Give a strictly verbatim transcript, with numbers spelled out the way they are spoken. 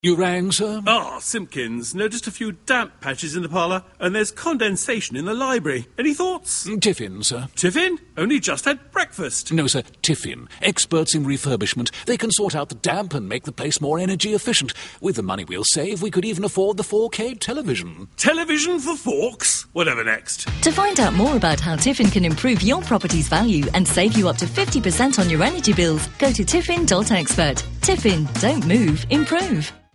You rang, sir? Ah, Simpkins. Noticed a few damp patches in the parlour, and there's condensation in the library. Any thoughts? Tiffin, sir. Tiffin? Only just had breakfast. No, sir, Tiffin. Experts in refurbishment. They can sort out the damp and make the place more energy efficient. With the money we'll save, we could even afford the four K television. Television for forks? Whatever next. To find out more about how Tiffin can improve your property's value and save you up to fifty percent on your energy bills, go to tiffin dot expert. Tiffin. Don't move, improve.